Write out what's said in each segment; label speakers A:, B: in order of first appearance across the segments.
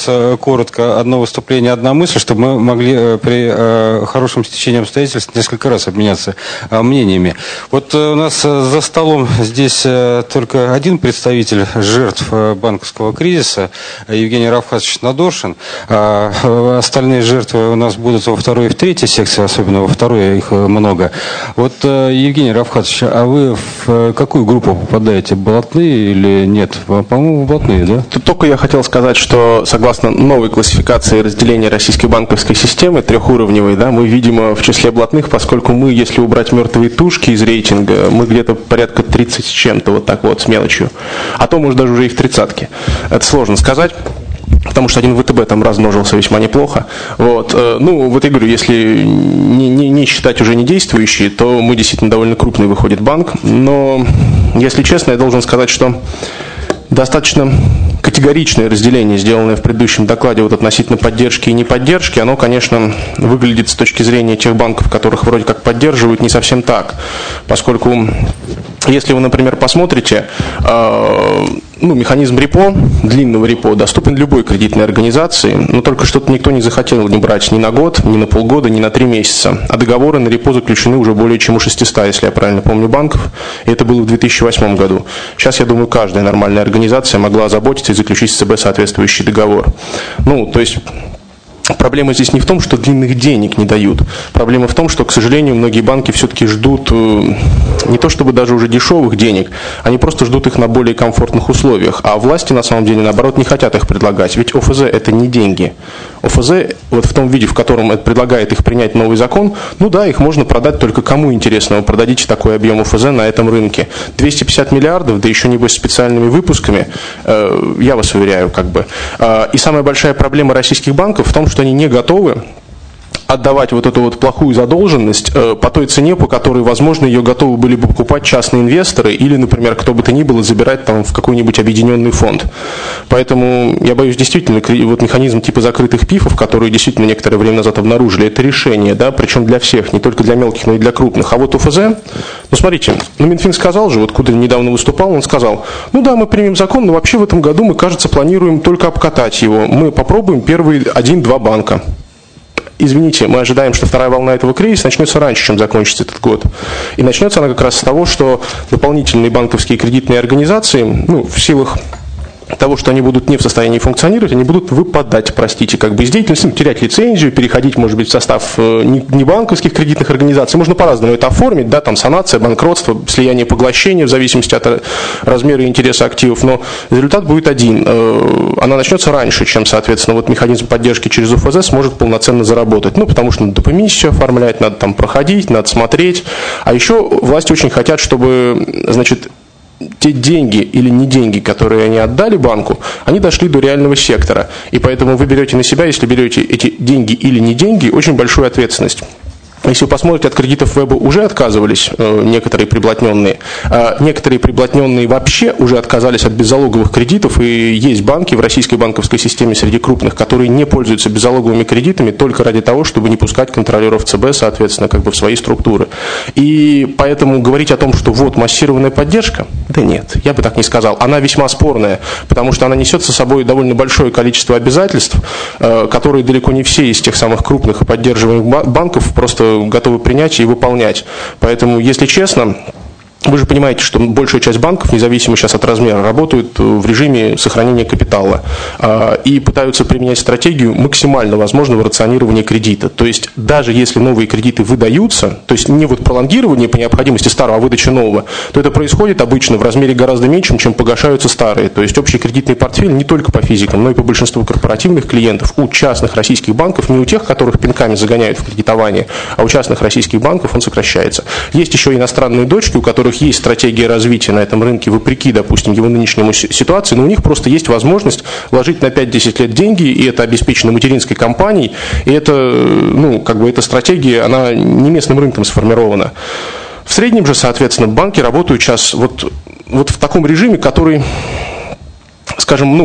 A: коротко, одно выступление, одна мысль, чтобы мы могли при хорошем стечении обстоятельств несколько раз обменяться мнениями. Вот у нас за столом здесь только один представитель жертв банковского кризиса, Евгений Равхатович Надоршин. Остальные жертвы у нас будут во второй и в третьей секции, особенно во второй, их много. Вот, Евгений Равхатович, а вы в какую группу попадаете? Блатные или нет? По-моему, блатные, да?
B: Тут только я хотел сказать, что согласно новой классификации разделения российской банковской системы, трехуровневой, да, мы, видимо, в числе блатных, поскольку мы, если убрать мертвые тушки из рейтинга, мы где-то порядка 30 с чем-то, вот так вот, с мелочью. А то, может, даже уже и в тридцатке. Это сложно сказать. Потому что один ВТБ там размножился весьма неплохо. Вот. Ну, вот я говорю, если не считать уже не действующие, то мы действительно довольно крупный выходит банк. Но, если честно, я должен сказать, что достаточно категоричное разделение, сделанное в предыдущем докладе вот относительно поддержки и неподдержки, оно, конечно, выглядит с точки зрения тех банков, которых вроде как поддерживают, не совсем так. Поскольку, если вы, например, посмотрите, механизм репо, длинного репо, доступен любой кредитной организации, но только что-то никто не захотел не брать ни на год, ни на полгода, ни на 3 месяца. А договоры на репо заключены уже более чем у 600, если я правильно помню, банков. И это было в 2008 году. Сейчас, я думаю, каждая нормальная организация могла озаботиться и заключить с ЦБ соответствующий договор. То есть проблема здесь не в том, что длинных денег не дают. Проблема в том, что, к сожалению, многие банки все-таки ждут не то чтобы даже уже дешевых денег, они просто ждут их на более комфортных условиях. А власти, на самом деле, наоборот, не хотят их предлагать. Ведь ОФЗ – это не деньги. ОФЗ, вот в том виде, в котором это предлагает их принять новый закон, их можно продать только кому интересно. Вы продадите такой объем ОФЗ на этом рынке. 250 миллиардов, да еще небось специальными выпусками, я вас уверяю, И самая большая проблема российских банков в том, что они не готовы отдавать вот эту вот плохую задолженность по той цене, по которой, возможно, ее готовы были бы покупать частные инвесторы или, например, кто бы то ни было, забирать там в какой-нибудь объединенный фонд. Поэтому я боюсь, действительно, вот механизм типа закрытых ПИФов, которые действительно некоторое время назад обнаружили, это решение, да, причем для всех, не только для мелких, но и для крупных. А вот ОФЗ, смотрите, Минфин сказал же, вот Кудрин недавно выступал, он сказал, мы примем закон, но вообще в этом году мы, кажется, планируем только обкатать его. Мы попробуем первые 1-2 банка. Извините, мы ожидаем, что вторая волна этого кризиса начнется раньше, чем закончится этот год. И начнется она как раз с того, что дополнительные банковские кредитные организации, в силах того, что они будут не в состоянии функционировать, они будут выпадать, из деятельности, терять лицензию, переходить, может быть, в состав не банковских кредитных организаций. Можно по-разному это оформить, да, там санация, банкротство, слияние, поглощение, в зависимости от размера и интереса активов, но результат будет один. Она начнется раньше, чем, соответственно, вот механизм поддержки через ОФЗ сможет полноценно заработать. Потому что надо допомиссию оформлять, надо там проходить, надо смотреть. А еще власти очень хотят, чтобы, те деньги или не деньги, которые они отдали банку, они дошли до реального сектора. И поэтому вы берете на себя, если берете эти деньги или не деньги, очень большую ответственность. Если вы посмотрите, от кредитов веба уже отказывались некоторые приблотненные. Некоторые приблотненные вообще уже отказались от беззалоговых кредитов. И есть банки в российской банковской системе среди крупных, которые не пользуются беззалоговыми кредитами только ради того, чтобы не пускать контролеров ЦБ, соответственно, в свои структуры. И поэтому говорить о том, что вот массированная поддержка, да нет, я бы так не сказал. Она весьма спорная, потому что она несет со собой довольно большое количество обязательств, которые далеко не все из тех самых крупных и поддерживаемых банков просто готовы принять и выполнять. Поэтому, если честно, вы же понимаете, что большая часть банков, независимо сейчас от размера, работают в режиме сохранения капитала и пытаются применять стратегию максимально возможного рационирования кредита. То есть, даже если новые кредиты выдаются, то есть не пролонгирование по необходимости старого, а выдача нового, то это происходит обычно в размере гораздо меньшем, чем погашаются старые. То есть, общий кредитный портфель не только по физикам, но и по большинству корпоративных клиентов у частных российских банков, не у тех, которых пинками загоняют в кредитование, а у частных российских банков он сокращается. Есть еще иностранные дочки, у которых есть стратегия развития на этом рынке, вопреки, допустим, его нынешнему ситуации, но у них просто есть возможность вложить на 5-10 лет деньги, и это обеспечено материнской компанией, и это, эта стратегия, она не местным рынком сформирована. В среднем же, соответственно, банки работают сейчас вот в таком режиме, который,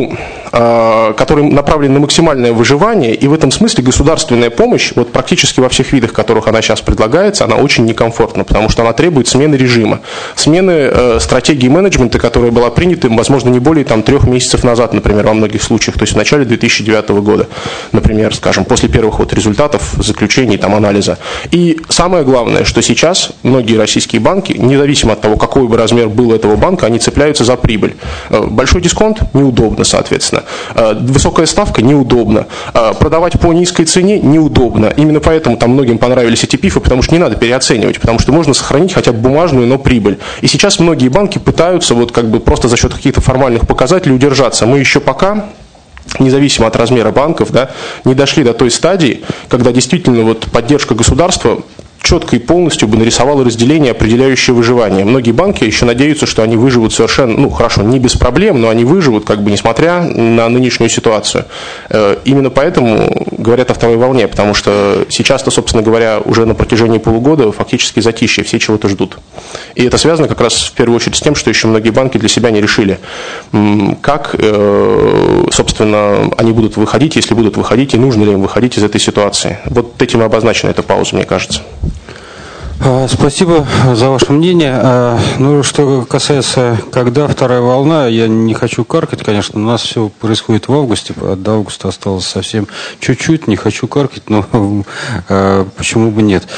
B: который направлен на максимальное выживание, и в этом смысле государственная помощь, вот практически во всех видах, в которых она сейчас предлагается, она очень некомфортна, потому что она требует смены режима, смены стратегии менеджмента, которая была принята, возможно, не более 3 месяцев назад, например, во многих случаях, то есть в начале 2009 года, например, скажем, после первых результатов, заключений, анализа. И самое главное, что сейчас многие российские банки, независимо от того, какой бы размер был этого банка, они цепляются за прибыль. Большой дисконт – неудобно, соответственно. Высокая ставка – неудобно. Продавать по низкой цене – неудобно. Именно поэтому многим понравились эти ПИФы, потому что не надо переоценивать, потому что можно сохранить хотя бы бумажную, но прибыль. И сейчас многие банки пытаются просто за счет каких-то формальных показателей удержаться. Мы еще пока, независимо от размера банков, не дошли до той стадии, когда действительно поддержка государства четко и полностью бы нарисовала разделение, определяющее выживание. Многие банки еще надеются, что они выживут совершенно, хорошо, не без проблем, но они выживут, несмотря на нынешнюю ситуацию. Именно поэтому говорят о второй волне, потому что сейчас-то, собственно говоря, уже на протяжении полугода фактически затишье, все чего-то ждут. И это связано как раз в первую очередь с тем, что еще многие банки для себя не решили, как, собственно, они будут выходить, если будут выходить, и нужно ли им выходить из этой ситуации. Вот этим и обозначена эта пауза, мне кажется.
A: Спасибо за ваше мнение. Что касается, когда вторая волна, я не хочу каркать, конечно, у нас все происходит в августе, до августа осталось совсем чуть-чуть, не хочу каркать, но почему бы нет.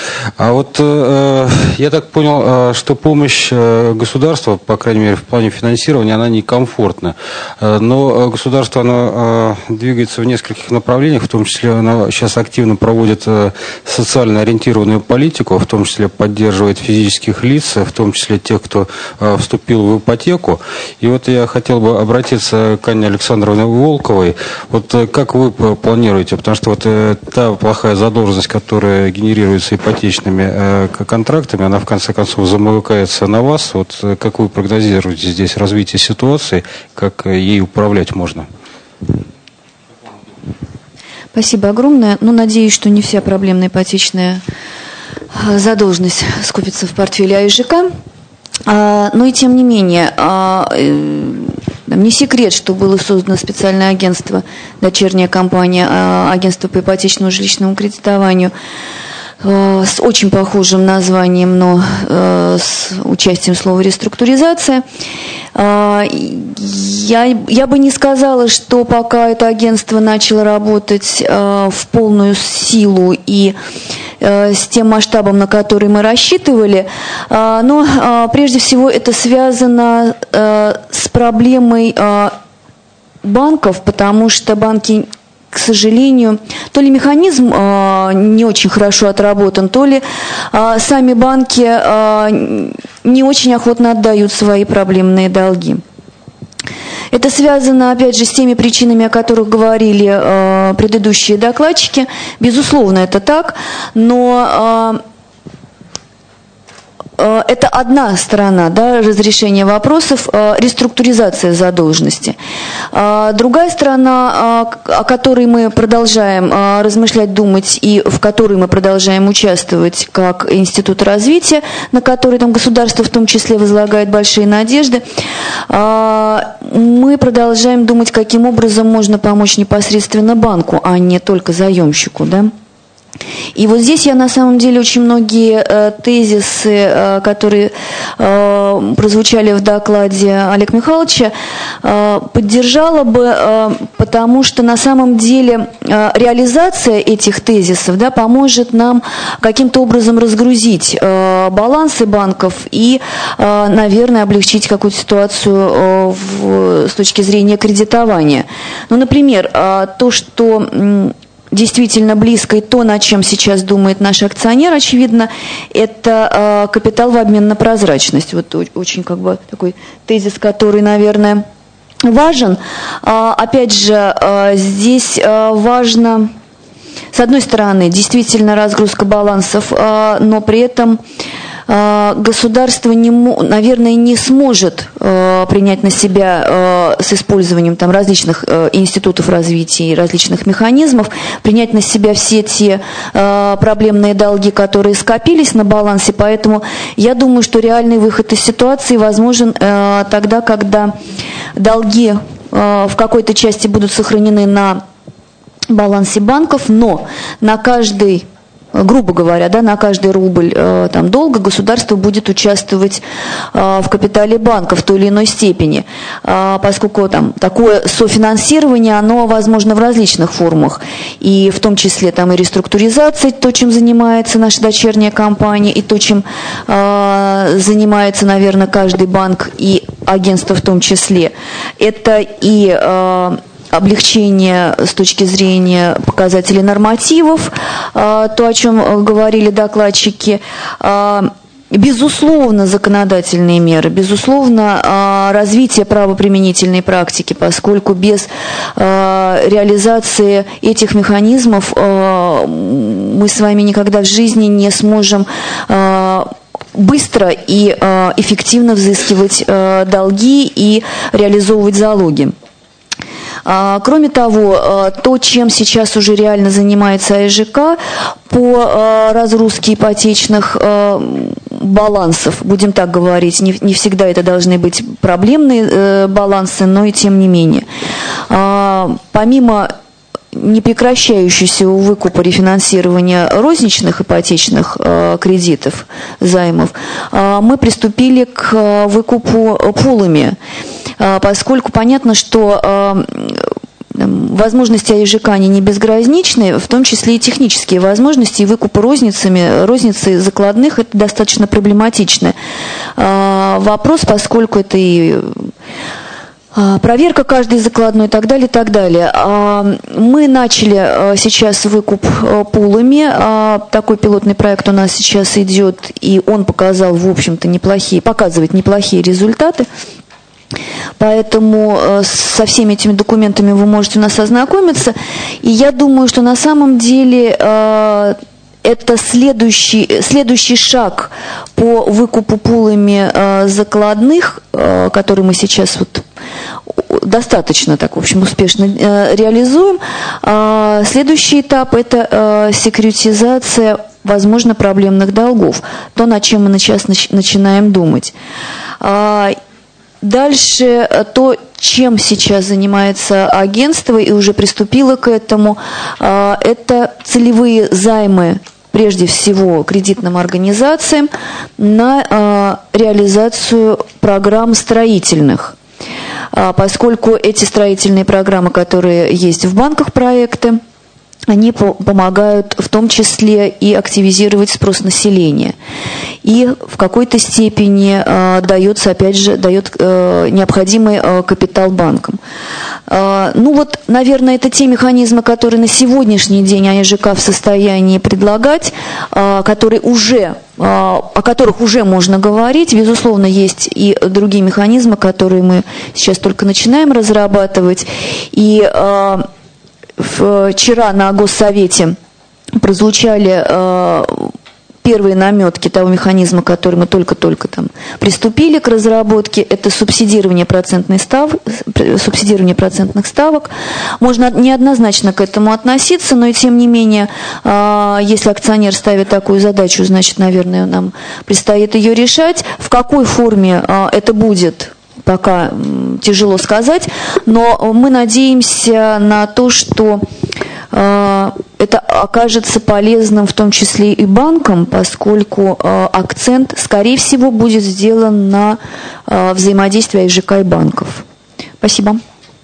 A: Я так понял, что помощь государства, по крайней мере, в плане финансирования, она некомфортна. Но государство, оно двигается в нескольких направлениях, в том числе оно сейчас активно проводит социально ориентированную политику, в том числе поддерживает физических лиц, в том числе тех, кто вступил в ипотеку. И я хотел бы обратиться к Анне Александровне Волковой. Как вы планируете, потому что та плохая задолженность, которая генерируется ипотечными контрактами, она в конце концов замыкается на вас. Как вы прогнозируете здесь развитие ситуации, как ей управлять можно?
C: Спасибо огромное. Надеюсь, что не вся проблемная ипотечная задолженность скопится в портфеле АИЖК. Но и тем не менее, не секрет, что было создано специальное агентство, дочерняя компания, агентство по ипотечному жилищному кредитованию, с очень похожим названием, но с участием слова «реструктуризация». Я бы не сказала, что пока это агентство начало работать в полную силу и с тем масштабом, на который мы рассчитывали, но прежде всего это связано с проблемой банков, не очень хорошо отработан, то ли сами банки не очень охотно отдают свои проблемные долги. Это связано, опять же, с теми причинами, о которых говорили предыдущие докладчики. Безусловно, это так, но это одна сторона разрешения вопросов, реструктуризация задолженности. Другая сторона, о которой мы продолжаем размышлять, думать и в которой мы продолжаем участвовать как Институт развития, на который государство в том числе возлагает большие надежды, мы продолжаем думать, каким образом можно помочь непосредственно банку, а не только заемщику, И здесь я на самом деле очень многие тезисы, которые прозвучали в докладе Олега Михайловича, поддержала бы, потому что на самом деле реализация этих тезисов поможет нам каким-то образом разгрузить балансы банков и, наверное, облегчить какую-то ситуацию с точки зрения кредитования. Например, то, что действительно близко, и то, над чем сейчас думает наш акционер, очевидно, это капитал в обмен на прозрачность. Очень такой тезис, который, наверное, важен. Опять же, здесь важно, с одной стороны, действительно разгрузка балансов, но при этом государство, наверное, не сможет принять на себя с использованием различных институтов развития и различных механизмов, принять на себя все те проблемные долги, которые скопились на балансе. Поэтому я думаю, что реальный выход из ситуации возможен тогда, когда долги в какой-то части будут сохранены на балансе банков, но на каждый, грубо говоря, да, на каждый рубль там, долга государство будет участвовать в капитале банка в той или иной степени, поскольку там, такое софинансирование, оно возможно в различных формах, и в том числе там, и реструктуризация, то, чем занимается наша дочерняя компания, и то, чем занимается, наверное, каждый банк и агентство в том числе. Это и облегчение с точки зрения показателей нормативов, то, о чем говорили докладчики, безусловно, законодательные меры, безусловно, развитие правоприменительной практики, поскольку без реализации этих механизмов мы с вами никогда в жизни не сможем быстро и эффективно взыскивать долги и реализовывать залоги. Кроме того, то, чем сейчас уже реально занимается АЭЖК по разгрузке ипотечных балансов, будем так говорить, не всегда это должны быть проблемные балансы, но и тем не менее. Помимо непрекращающегося выкупа рефинансирования розничных ипотечных кредитов, займов, мы приступили к выкупу пулами, поскольку понятно, что возможности АЭЖК они не безграничны, в том числе и технические возможности, и выкупы розницы закладных, это достаточно проблематичный вопрос, поскольку это и проверка каждой закладной и так далее, и так далее. Мы начали сейчас выкуп пулами. Такой пилотный проект у нас сейчас идет, и он показал, в общем-то, показывает неплохие результаты. Поэтому со всеми этими документами вы можете у нас ознакомиться. И я думаю, что на самом деле это следующий шаг по выкупу пулами закладных, который мы сейчас вот достаточно так, в общем, успешно реализуем. Следующий этап – это секьюритизация, возможно, проблемных долгов, то, над чем мы сейчас начинаем думать. Дальше то, чем сейчас занимается агентство и уже приступило к этому, это целевые займы, прежде всего кредитным организациям, на реализацию программ строительных. Поскольку эти строительные программы, которые есть в банках проекты, они помогают в том числе и активизировать спрос населения. И в какой-то степени дает необходимый капитал банкам. Ну вот, наверное, это те механизмы, которые на сегодняшний день АЭЖК в состоянии предлагать, о которых уже можно говорить. Безусловно, есть и другие механизмы, которые мы сейчас только начинаем разрабатывать. И вчера на Госсовете прозвучали первые наметки того механизма, который мы только-только там приступили к разработке. Это субсидирование процентных ставок. Можно неоднозначно к этому относиться, но и тем не менее, если акционер ставит такую задачу, значит, наверное, нам предстоит ее решать. В какой форме это будет, пока тяжело сказать, но мы надеемся на то, что это окажется полезным в том числе и банкам, поскольку акцент, скорее всего, будет сделан на взаимодействие АЭЖК и банков. Спасибо.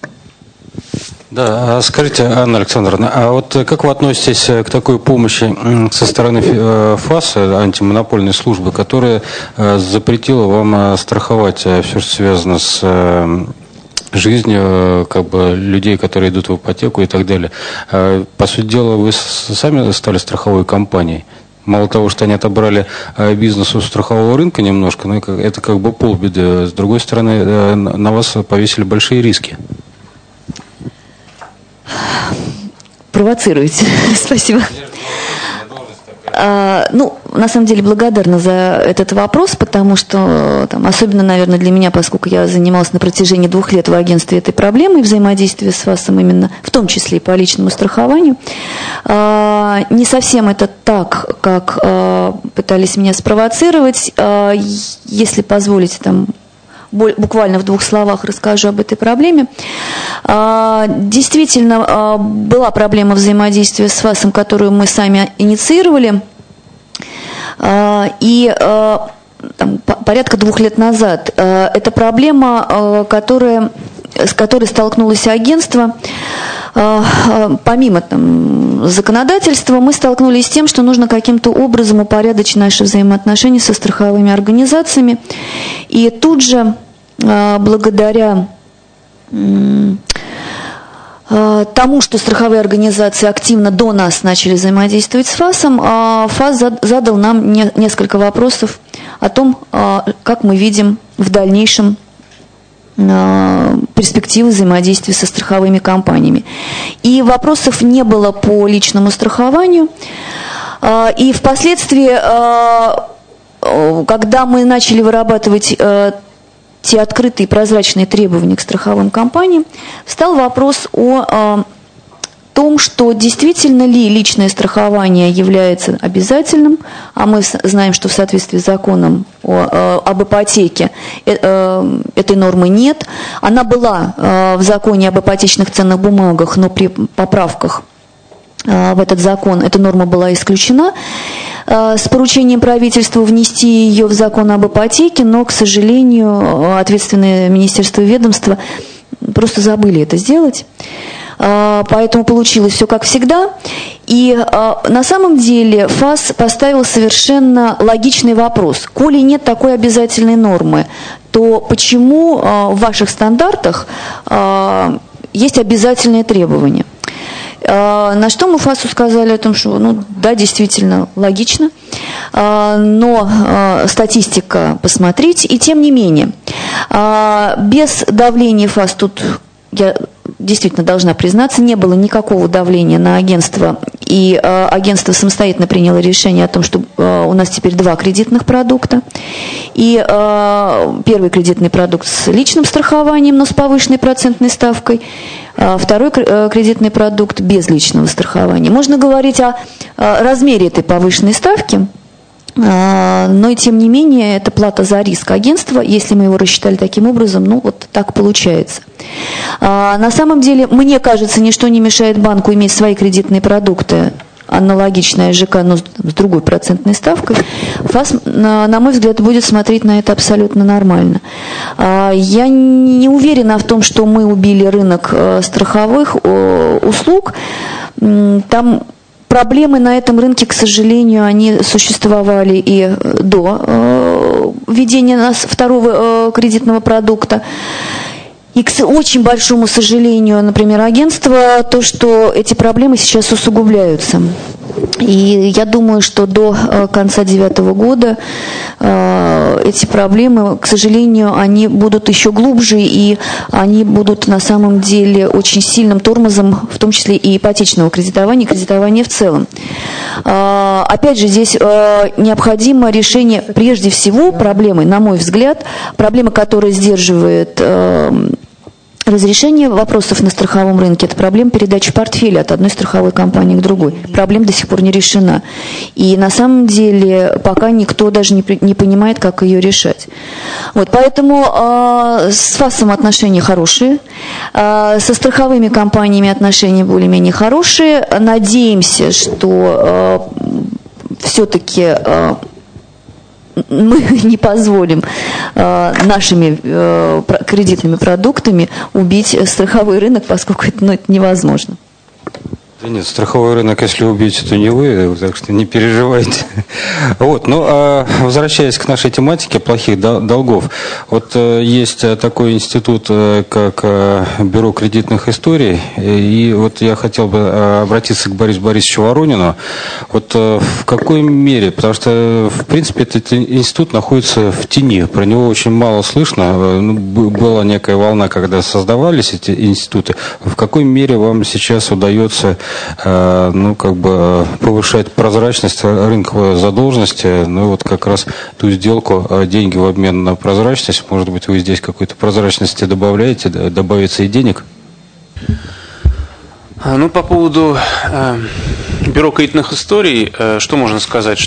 A: Да, скажите, Анна Александровна, а вот как вы относитесь к такой помощи со стороны ФАС, антимонопольной службы, которая запретила вам страховать все, что связано с жизнью людей, которые идут в ипотеку и так далее? По сути дела, вы сами стали страховой компанией. Мало того, что они отобрали бизнес у страхового рынка немножко, но это полбеды. С другой стороны, на вас повесили большие риски.
C: Провоцируете. Спасибо. На самом деле благодарна за этот вопрос, потому что, особенно, наверное, для меня, поскольку я занималась на протяжении 2 лет в агентстве этой проблемой взаимодействия с ФАСом именно, в том числе и по личному страхованию, не совсем это так, как пытались меня спровоцировать. Если позволите, буквально в 2 словах расскажу об этой проблеме. Действительно, была проблема взаимодействия с ФАСом, которую мы сами инициировали. И порядка 2 лет назад эта проблема, с которой столкнулось агентство, помимо законодательства, мы столкнулись с тем, что нужно каким-то образом упорядочить наши взаимоотношения со страховыми организациями. И тут же, благодаря тому, что страховые организации активно до нас начали взаимодействовать с ФАСом, ФАС задал нам несколько вопросов о том, как мы видим в дальнейшем перспективы взаимодействия со страховыми компаниями. И вопросов не было по личному страхованию. И впоследствии, когда мы начали вырабатывать те открытые прозрачные требования к страховым компаниям, встал вопрос о том, что действительно ли личное страхование является обязательным, а мы знаем, что в соответствии с законом об ипотеке этой нормы нет. Она была в законе об ипотечных ценных бумагах, но при поправках в этот закон эта норма была исключена. С поручением правительства внести ее в закон об ипотеке, но, к сожалению, ответственное министерство и ведомство просто забыли это сделать. Поэтому получилось все как всегда. И на самом деле ФАС поставил совершенно логичный вопрос. Коли нет такой обязательной нормы, то почему в ваших стандартах есть обязательные требования? На что мы ФАСу сказали о том, что, да, действительно логично, но статистика посмотрите. И тем не менее, без давления ФАС тут, я действительно должна признаться, не было никакого давления на агентство, и агентство самостоятельно приняло решение о том, что у нас теперь 2 кредитных продукта. И первый кредитный продукт с личным страхованием, но с повышенной процентной ставкой, второй кредитный продукт без личного страхования. Можно говорить о размере этой повышенной ставки, но и тем не менее это плата за риск агентства. Если мы его рассчитали таким образом, вот так получается. На самом деле, мне кажется, ничто не мешает банку иметь свои кредитные продукты, аналогичная ЖК, но с другой процентной ставкой. ФАС, на мой взгляд, будет смотреть на это абсолютно нормально. Я не уверена в том, что мы убили рынок страховых услуг. Там проблемы на этом рынке, к сожалению, они существовали и до введения нас второго кредитного продукта. И к очень большому сожалению, например, агентства, то, что эти проблемы сейчас усугубляются. И я думаю, что до конца 2009 года эти проблемы, к сожалению, они будут еще глубже, и они будут на самом деле очень сильным тормозом, в том числе и ипотечного кредитования, и кредитования в целом. Опять же, здесь необходимо решение прежде всего проблемы, на мой взгляд, проблема, которая сдерживает разрешение вопросов на страховом рынке – это проблема передачи портфеля от одной страховой компании к другой. Проблема до сих пор не решена. И на самом деле пока никто даже не понимает, как ее решать. Поэтому с ФАСом отношения хорошие, со страховыми компаниями отношения более-менее хорошие. Надеемся, что все-таки мы не позволим нашими кредитными продуктами убить страховой рынок, поскольку это невозможно.
A: Да нет, страховой рынок, если убить, то не вы, так что не переживайте. Возвращаясь к нашей тематике плохих долгов, есть такой институт, как Бюро кредитных историй, и я хотел бы обратиться к Борису Борисовичу Воронину. В какой мере, потому что, в принципе, этот институт находится в тени, про него очень мало слышно, была некая волна, когда создавались эти институты. В какой мере вам сейчас удается повышать прозрачность рынковой задолженности, как раз ту сделку, деньги в обмен на прозрачность, может быть, вы здесь какой-то прозрачности добавляете, добавится и денег?
D: По поводу бюро кредитных историй, что можно сказать,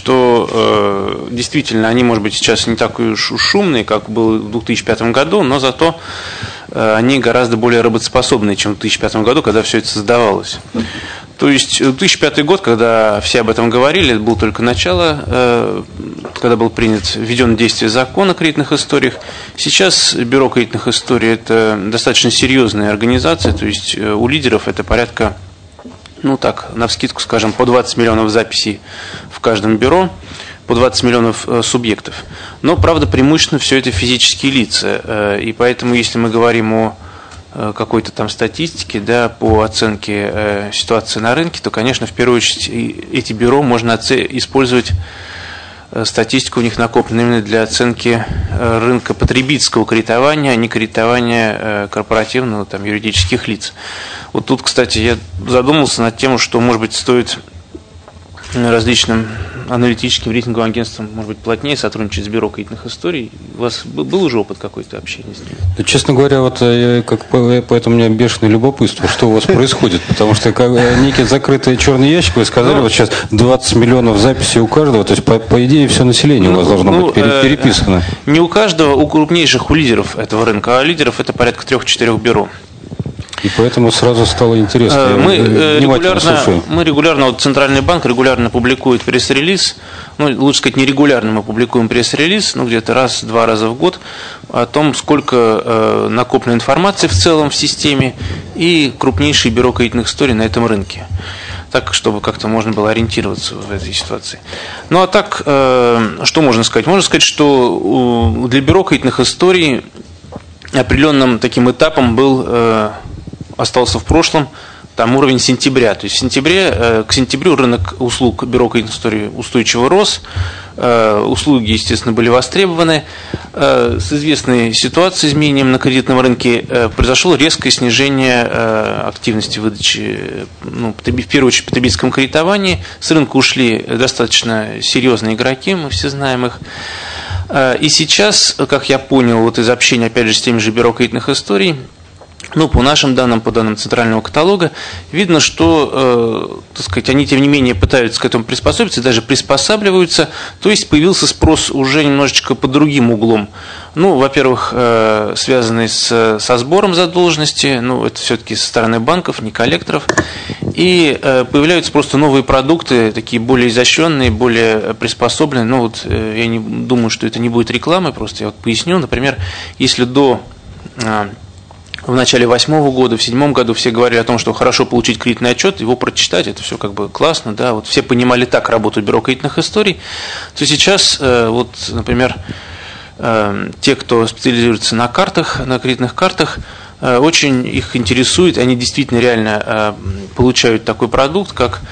D: что действительно они, может быть, сейчас не так уж шумные, как было в 2005 году, но зато они гораздо более работоспособные, чем в 2005 году, когда все это создавалось. То есть 2005 год, когда все об этом говорили, это было только начало, когда был введен в действие закон о кредитных историях. Сейчас бюро кредитных историй – это достаточно серьезная организация, то есть у лидеров это порядка, навскидку, скажем, по 20 миллионов записей в каждом бюро, по 20 миллионов субъектов. Но, правда, преимущественно все это физические лица, и поэтому, если мы говорим о какой-то там статистики, по оценке ситуации на рынке, то, конечно, в первую очередь эти бюро можно использовать статистику у них накоплена именно для оценки рынка потребительского кредитования, а не кредитования корпоративного, юридических лиц. Вот тут, кстати, я задумался над тем, что, может быть, стоит различным аналитическим рейтинговым агентствам, может быть, плотнее сотрудничать с бюро кредитных историй. У вас был уже опыт какой-то общения с ним?
A: Да, честно говоря, поэтому у меня бешеное любопытство, что у вас происходит, потому что некий закрытый черный ящик, вы сказали, вот сейчас 20 миллионов записей у каждого, то есть, по идее, все население у вас должно быть переписано.
D: Не у каждого, у крупнейших, у лидеров этого рынка, а лидеров это порядка 3-4 бюро.
A: И поэтому сразу стало интересно.
D: Мы регулярно, Центральный банк регулярно публикует пресс-релиз, лучше сказать, нерегулярно мы публикуем пресс-релиз, где-то раз-два раза в год, о том, сколько накоплено информации в целом в системе и крупнейшие бюро кредитных историй на этом рынке. Так, чтобы как-то можно было ориентироваться в этой ситуации. Ну, а так, что можно сказать? Можно сказать, что для бюро кредитных историй определенным таким этапом остался в прошлом уровень сентября. То есть к сентябрю рынок услуг бюро кредитных историй устойчиво рос, услуги, естественно, были востребованы. С известной ситуацией, изменением на кредитном рынке, произошло резкое снижение активности выдачи, в первую очередь, в потребительском кредитовании. С рынка ушли достаточно серьезные игроки, мы все знаем их. И сейчас, как я понял из общения, опять же, с теми же бюро кредитных историй, по нашим данным, по данным Центрального каталога, видно, что, они, тем не менее, пытаются к этому приспособиться и даже приспосабливаются. То есть появился спрос уже немножечко под другим углом. Во-первых, связанный со сбором задолженности, это все-таки со стороны банков, не коллекторов. И появляются просто новые продукты, такие более изощренные, более приспособленные. Я не думаю, что это не будет рекламой, просто я поясню. Например, если в начале 2008 года, в 2007 году все говорили о том, что хорошо получить кредитный отчет, его прочитать, это все классно, все понимали так работу бюро кредитных историй, то сейчас, например, те, кто специализируется на картах, на кредитных картах, очень их интересует, они действительно реально получают такой продукт, как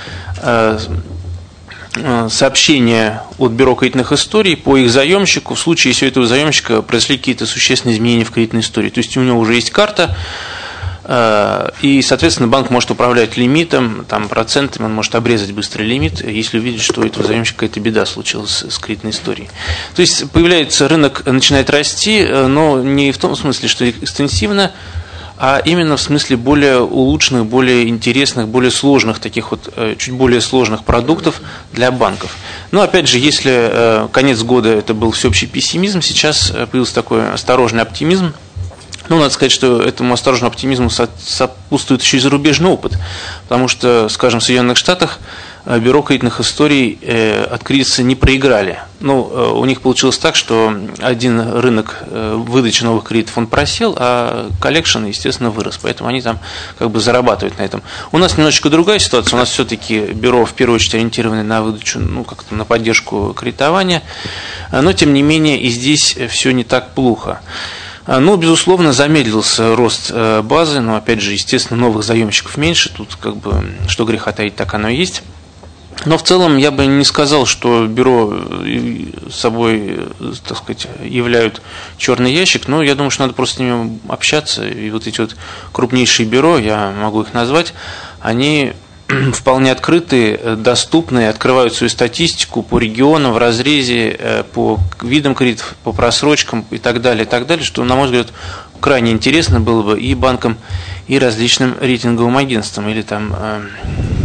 D: сообщение от бюро кредитных историй по их заемщику, в случае, если у этого заемщика произошли какие-то существенные изменения в кредитной истории. То есть у него уже есть карта, и, соответственно, банк может управлять лимитом, процентами, он может обрезать быстрый лимит, если увидит, что у этого заемщика какая-то беда случилась с кредитной историей. То есть появляется рынок, начинает расти, но не в том смысле, что экстенсивно, а именно в смысле более улучшенных, более интересных, более сложных, чуть более сложных продуктов для банков. Но опять же, если конец года это был всеобщий пессимизм, сейчас появился такой осторожный оптимизм. Надо сказать, что этому осторожному оптимизму сопутствует еще и зарубежный опыт, потому что, скажем, в Соединенных Штатах бюро кредитных историй от кризиса не проиграли. У них получилось так, что один рынок выдачи новых кредитов он просел, а коллекшн, естественно, вырос. Поэтому они там зарабатывают на этом. У нас немножечко другая ситуация. У нас все-таки бюро в первую очередь ориентированы на выдачу, на поддержку кредитования. Но, тем не менее, и здесь все не так плохо. Безусловно, замедлился рост базы, но, опять же, естественно, новых заемщиков меньше. Тут, что греха таить, так оно и есть. Но в целом я бы не сказал, что бюро собой, являют черный ящик, но я думаю, что надо просто с ними общаться. И эти крупнейшие бюро, я могу их назвать, они вполне открытые, доступные, открывают свою статистику по регионам, в разрезе, по видам кредитов, по просрочкам и так далее, что, на мой взгляд, крайне интересно было бы и банкам, и различным рейтинговым агентствам или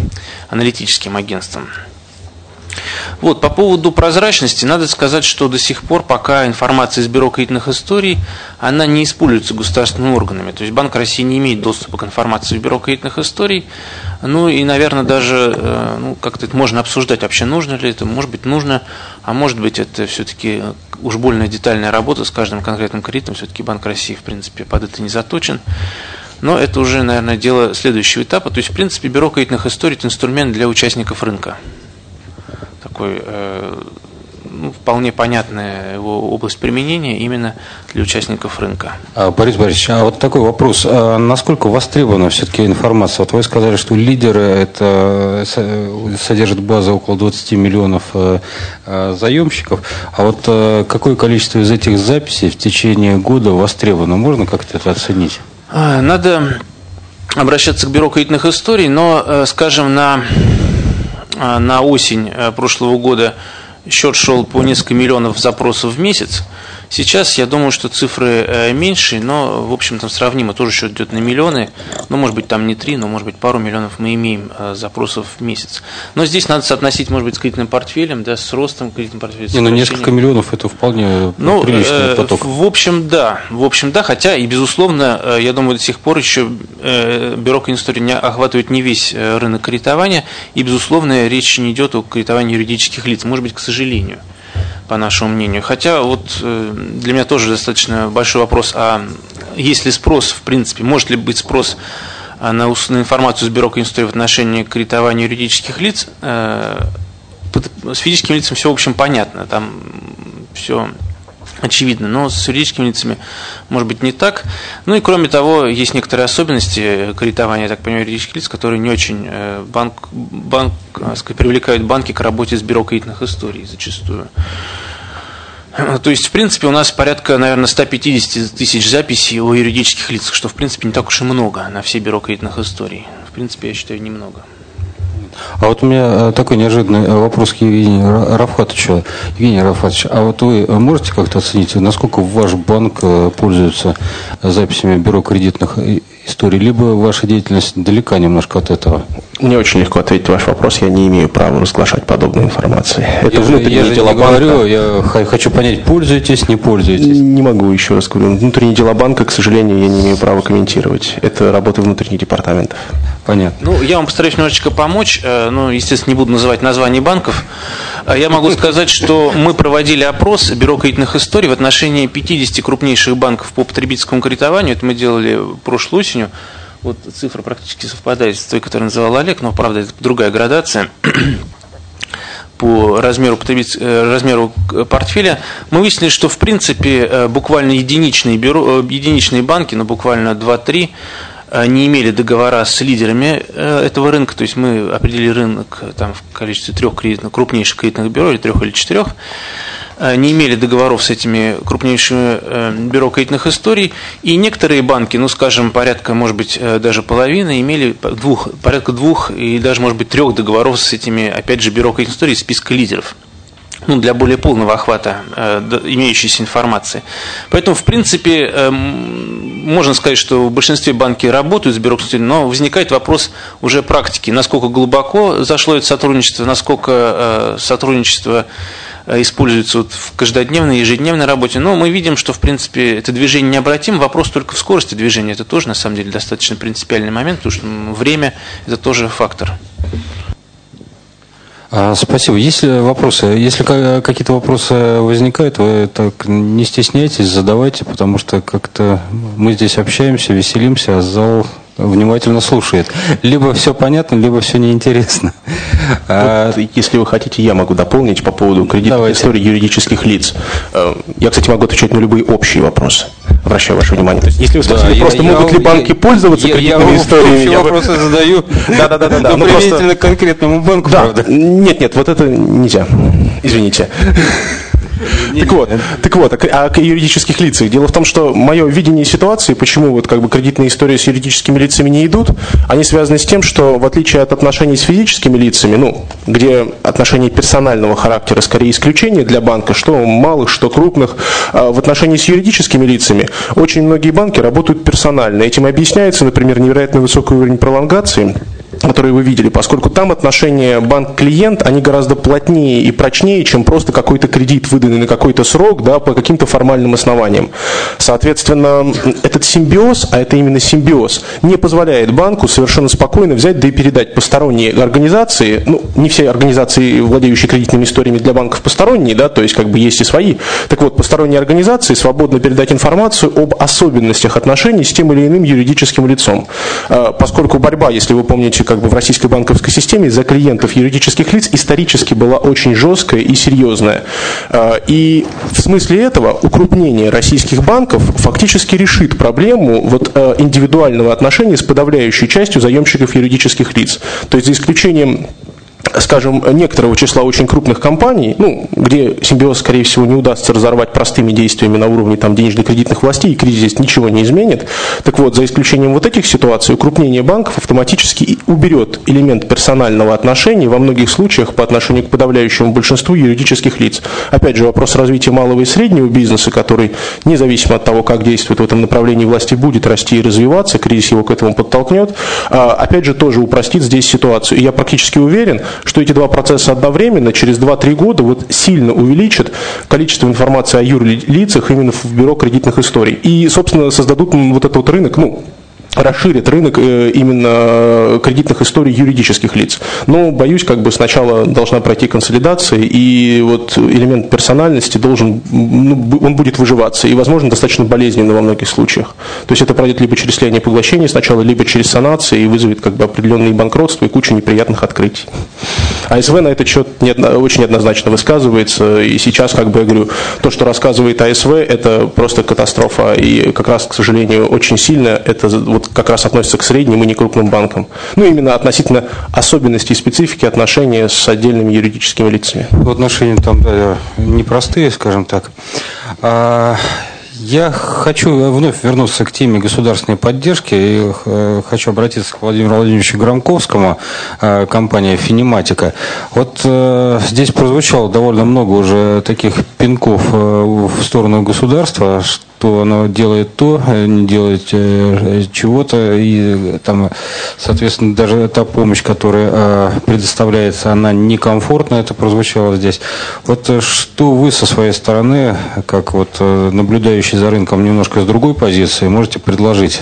D: аналитическим агентствам. Вот, по поводу прозрачности, надо сказать, что до сих пор пока информация из Бюро кредитных историй, она не используется государственными органами. То есть Банк России не имеет доступа к информации в Бюро кредитных историй. Ну и, наверное, даже как-то это можно обсуждать, вообще нужно ли это, может быть нужно, а может быть это все-таки уж больно детальная работа с каждым конкретным кредитом. Все-таки Банк России, в принципе, под это не заточен. Но это уже, наверное, дело следующего этапа. То есть, в принципе, Бюро кредитных историй – это инструмент для участников рынка. Такой вполне понятная его область применения именно для участников рынка.
A: Борис Борисович, а вот такой вопрос. Насколько востребована все-таки информация? Вот вы сказали, что лидеры это содержат базы около 20 миллионов заемщиков. А вот какое количество из этих записей в течение года востребовано? Можно как-то это оценить?
D: Надо обращаться к Бюро кредитных историй, но, скажем, на осень прошлого года счет шел по несколько миллионов запросов в месяц. Сейчас, я думаю, что цифры меньше, но, в общем-то, сравнимо. Тоже счет идет на миллионы. Ну, может быть, там не 3, но, может быть, пару миллионов мы имеем запросов в месяц. Но здесь надо соотносить, может быть, с кредитным портфелем, да, с ростом кредитного портфеля.
A: Не, ну, несколько миллионов – это вполне приличный поток.
D: В общем, да. Хотя, и, безусловно, я думаю, до сих пор еще Бюро кредитных историй не охватывает не весь рынок кредитования. И, безусловно, речь не идет о кредитовании юридических лиц. Может быть, к сожалению. По нашему мнению. Хотя вот для меня тоже достаточно большой вопрос, а есть ли спрос, в принципе, может ли быть спрос на информацию с Бюро кредитных историй в отношении кредитования юридических лиц? С физическими лицами все, в общем, понятно, там все очевидно, но с юридическими лицами, может быть, не так. Ну и кроме того, есть некоторые особенности кредитования, я так понимаю, юридических лиц, которые не очень привлекают банки к работе с Бюро кредитных историй зачастую. То есть, в принципе, у нас порядка, наверное, 150 тысяч записей о юридических лицах, что, в принципе, не так уж и много на все Бюро кредитных историй. В принципе, я считаю, немного.
A: А вот у меня такой неожиданный вопрос к Евгению Рафхатовичу. Евгений Рафхатович, а вот вы можете как-то оценить, насколько ваш банк пользуется записями Бюро кредитных историй, либо ваша деятельность далека немножко от этого?
B: Мне очень легко ответить на ваш вопрос. Я не имею права разглашать подобную информацию. Это
A: внутренние дела банка. Говорю, я хочу понять, пользуетесь, не пользуетесь.
B: Не могу, еще раз говорю. Внутренние дела банка, к сожалению, я не имею права комментировать. Это работа внутренних департаментов.
A: Понятно.
D: Ну, я вам постараюсь немножечко помочь. Ну, естественно, не буду называть названия банков. Я могу сказать, что мы проводили опрос Бюро кредитных историй в отношении 50 крупнейших банков по потребительскому кредитованию. Это мы делали прошлой осенью. Вот цифра практически совпадает с той, которую называл Олег, но, правда, это другая градация по размеру портфеля. Мы выяснили, что, в принципе, буквально единичные банки, но буквально 2-3, не имели договора с лидерами этого рынка. То есть мы определили рынок там, в количестве 3 крупнейших кредитных бюро, или 3 или 4, не имели договоров с этими крупнейшими бюро кредитных историй. И некоторые банки, ну, скажем, порядка, может быть, даже половины, имели порядка 2 и даже, может быть, 3 договоров с этими, опять же, бюро кредитных историй из списка лидеров. Ну, для более полного охвата имеющейся информации. Поэтому, в принципе, можно сказать, что в большинстве банки работают с бюро кредитных историй, но возникает вопрос уже практики, насколько глубоко зашло это сотрудничество, насколько сотрудничество используется вот в каждодневной, ежедневной работе. Но мы видим, что, в принципе, это движение необратимо. Вопрос только в скорости движения. Это тоже, на самом деле, достаточно принципиальный момент, потому что время – это тоже фактор.
A: Спасибо. Есть ли вопросы? Если какие-то вопросы возникают, вы так не стесняйтесь, задавайте, потому что как-то мы здесь общаемся, веселимся, а зал внимательно слушает. Либо все понятно, либо все неинтересно.
B: Вот, если вы хотите, я могу дополнить по поводу кредитной истории юридических лиц. Я, кстати, могу отвечать на любые общие вопросы. Обращаю ваше внимание. То есть, если вы спросите, могут ли банки пользоваться кредитными историями?
A: Я вопросы задаю.
B: Да.
A: Но применительно к конкретному банку, правда?
B: Нет, вот это нельзя. Извините. Так вот, о юридических лицах. Дело в том, что мое видение ситуации, почему вот как бы кредитные истории с юридическими лицами не идут, они связаны с тем, что в отличие от отношений с физическими лицами, ну, где отношения персонального характера скорее исключение для банка, что малых, что крупных, в отношении с юридическими лицами очень многие банки работают персонально. Этим объясняется, например, невероятно высокий уровень пролонгации которые вы видели, поскольку там отношения банк-клиент, они гораздо плотнее и прочнее, чем просто какой-то кредит, выданный на какой-то срок, да, по каким-то формальным основаниям. Соответственно, этот симбиоз, а это именно симбиоз, не позволяет банку совершенно спокойно взять, да и передать посторонние организации, ну, не все организации, владеющие кредитными историями для банков посторонние, да, то есть как бы есть и свои. Так вот, посторонние организации свободно передать информацию об особенностях отношений с тем или иным юридическим лицом. Поскольку борьба, если вы помните, как бы в российской банковской системе за клиентов юридических лиц исторически была очень жесткая и серьезная. И в смысле этого укрупнение российских банков фактически решит проблему вот индивидуального отношения с подавляющей частью заемщиков юридических лиц. То есть за исключением, скажем, некоторого числа очень крупных компаний, ну, где симбиоз, скорее всего, не удастся разорвать простыми действиями на уровне там, денежно-кредитных властей, и кризис здесь ничего не изменит. Так вот, за исключением вот этих ситуаций, укрупнение банков автоматически уберет элемент персонального отношения во многих случаях по отношению к подавляющему большинству юридических лиц. Опять же, вопрос развития малого и среднего бизнеса, который, независимо от того, как действует в этом направлении власти, будет расти и развиваться, кризис его к этому подтолкнет, опять же, тоже упростит здесь ситуацию. И я практически уверен, что эти два процесса одновременно через 2-3 года вот сильно увеличат количество информации о юрлицах именно в бюро кредитных историй. И, собственно, создадут вот этот вот рынок, ну, расширит рынок именно кредитных историй юридических лиц. Но, боюсь, как бы сначала должна пройти консолидация, и вот элемент персональности должен, ну, он будет выживаться, и, возможно, достаточно болезненно во многих случаях. То есть это пройдет либо через слияние поглощения сначала, либо через санации, и вызовет как бы определенные банкротства и кучу неприятных открытий. АСВ на этот счет очень однозначно высказывается, и сейчас, как бы я говорю, то, что рассказывает АСВ, это просто катастрофа, и как раз, к сожалению, очень сильно это вот как раз относится к средним и некрупным банкам. Ну, именно относительно особенностей и специфики отношения с отдельными юридическими лицами.
A: Отношения там, да, непростые, скажем так. Я хочу вновь вернуться к теме государственной поддержки и хочу обратиться к Владимиру Владимировичу Громковскому, компания «Финематика». Вот здесь прозвучало довольно много уже таких пинков в сторону государства, что оно делает то, не делает чего-то, и там, соответственно, даже та помощь, которая предоставляется, она некомфортна, это прозвучало здесь. Вот что вы со своей стороны, как вот наблюдающий за рынком немножко с другой позиции, можете предложить,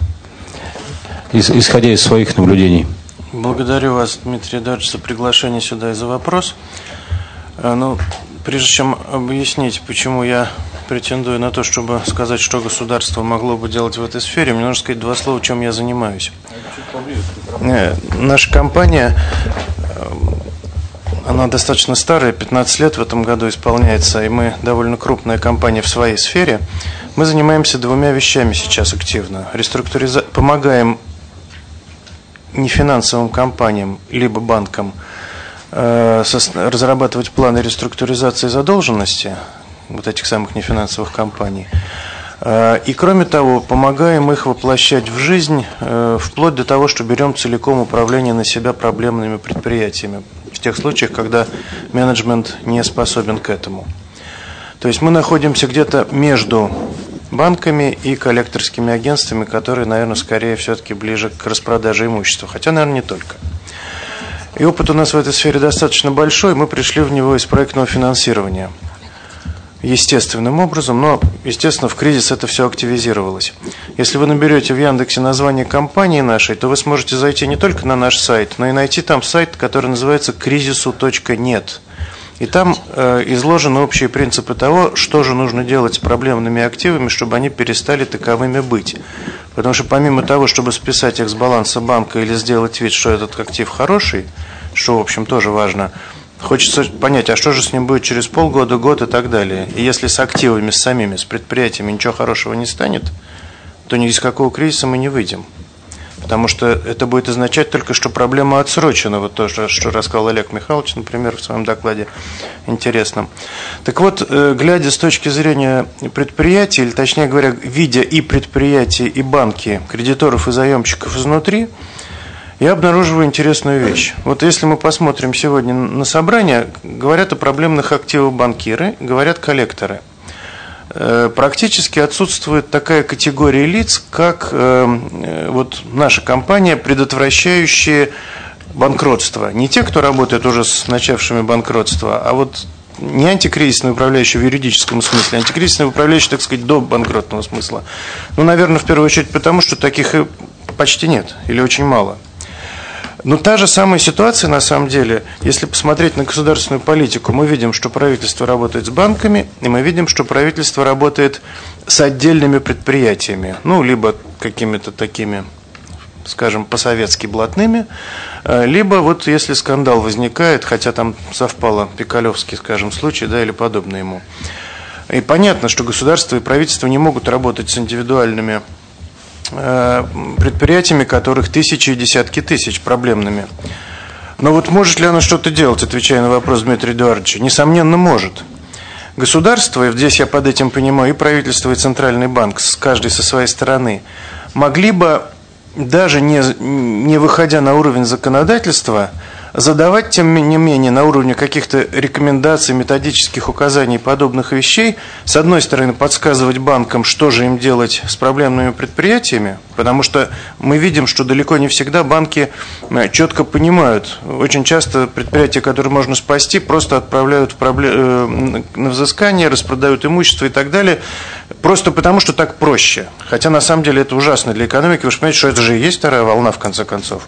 A: исходя из своих наблюдений?
E: Благодарю вас, Дмитрий Эдуардович, за приглашение сюда и за вопрос. Ну, прежде чем объяснить, почему я претендую на то, чтобы сказать, что государство могло бы делать в этой сфере, мне нужно сказать два слова, чем я занимаюсь. Наша компания, она достаточно старая, 15 лет в этом году исполняется, и мы довольно крупная компания в своей сфере. Мы занимаемся двумя вещами сейчас активно. Помогаем нефинансовым компаниям, либо банкам разрабатывать планы реструктуризации задолженности вот этих самых нефинансовых компаний. И кроме того, помогаем их воплощать в жизнь, вплоть до того, что берем целиком управление на себя проблемными предприятиями, в тех случаях, когда менеджмент не способен к этому. То есть мы находимся где-то между банками и коллекторскими агентствами, которые, наверное, скорее все-таки ближе к распродаже имущества, хотя, наверное, не только. И опыт у нас в этой сфере достаточно большой, мы пришли в него из проектного финансирования. Естественным образом, но, естественно, в кризис это все активизировалось. Если вы наберете в Яндексе название компании нашей, то вы сможете зайти не только на наш сайт, но и найти там сайт, который называется кризису.нет. И там изложены общие принципы того, что же нужно делать с проблемными активами, чтобы они перестали таковыми быть. Потому что помимо того, чтобы списать их с баланса банка или сделать вид, что этот актив хороший, что, в общем, тоже важно, хочется понять, а что же с ним будет через полгода, год и так далее. И если с активами, с самими, с предприятиями ничего хорошего не станет, то ни из какого кризиса мы не выйдем. Потому что это будет означать только, что проблема отсрочена. Вот то, что рассказал Олег Михайлович, например, в своем докладе интересном. Так вот, глядя с точки зрения предприятий, или точнее говоря, видя и предприятия, и банки, кредиторов и заемщиков изнутри, я обнаруживаю интересную вещь. Вот если мы посмотрим сегодня на собрание, говорят о проблемных активах банкиры, говорят коллекторы. практически отсутствует такая категория лиц, как вот наша компания, предотвращающая банкротство. Не те, кто работает уже с начавшими банкротство, а вот не антикризисный управляющий в юридическом смысле, а антикризисный управляющий, так сказать, до банкротного смысла. Ну, наверное, в первую очередь потому, что таких и почти нет или очень мало. Но та же самая ситуация, на самом деле, если посмотреть на государственную политику, мы видим, что правительство работает с банками, и мы видим, что правительство работает с отдельными предприятиями, ну, либо какими-то такими, скажем, по-советски блатными, либо вот если скандал возникает, хотя там совпало Пикалевский, скажем, случай, да, или подобное ему. И понятно, что государство и правительство не могут работать с индивидуальными предприятиями, которых тысячи и десятки тысяч проблемными. Но вот может ли оно что-то делать, отвечая на вопрос Дмитрия Эдуардовича? Несомненно, может. Государство, и здесь я под этим понимаю и правительство, и Центральный банк, каждый со своей стороны, могли бы, даже не выходя на уровень законодательства, задавать, тем не менее, на уровне каких-то рекомендаций, методических указаний подобных вещей, с одной стороны, подсказывать банкам, что же им делать с проблемными предприятиями, потому что мы видим, что далеко не всегда банки четко понимают. Очень часто предприятия, которые можно спасти, просто отправляют на взыскание, распродают имущество и так далее, просто потому, что так проще. Хотя, на самом деле, это ужасно для экономики. Вы же понимаете, что это же и есть вторая волна, в конце концов.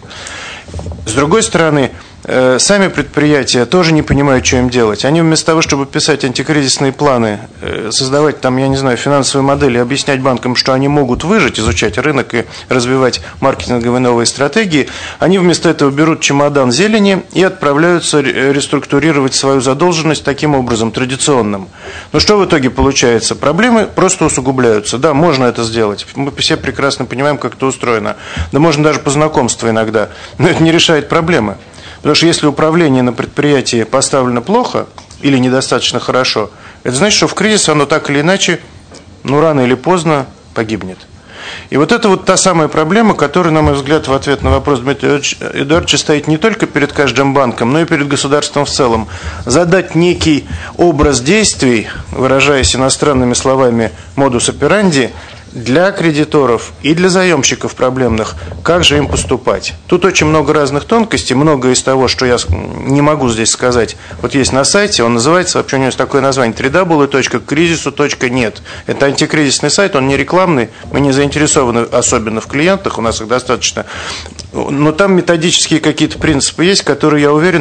E: С другой стороны, сами предприятия тоже не понимают, что им делать. Они вместо того, чтобы писать антикризисные планы, создавать там, я не знаю, финансовые модели, объяснять банкам, что они могут выжить, изучать рынок и развивать маркетинговые новые стратегии, они вместо этого берут чемодан зелени и отправляются реструктурировать свою задолженность таким образом, традиционным. Но что в итоге получается? Проблемы просто усугубляются. Да, можно это сделать. Мы все прекрасно понимаем, как это устроено. Да можно даже по знакомству иногда. Но это не решает проблемы. Потому что если управление на предприятии поставлено плохо или недостаточно хорошо, это значит, что в кризис оно так или иначе, ну, рано или поздно погибнет. И вот это вот та самая проблема, которая, на мой взгляд, в ответ на вопрос Дмитрия Эдуардовича стоит не только перед каждым банком, но и перед государством в целом. Задать некий образ действий, выражаясь иностранными словами модус операнди, для кредиторов и для заемщиков проблемных, как же им поступать. Тут очень много разных тонкостей, многое из того, что я не могу здесь сказать, вот есть на сайте, он называется, вообще у него есть такое название, www.кризису.нет. Это антикризисный сайт, он не рекламный, мы не заинтересованы особенно в клиентах, у нас их достаточно, но там методические какие-то принципы есть, которые, я уверен,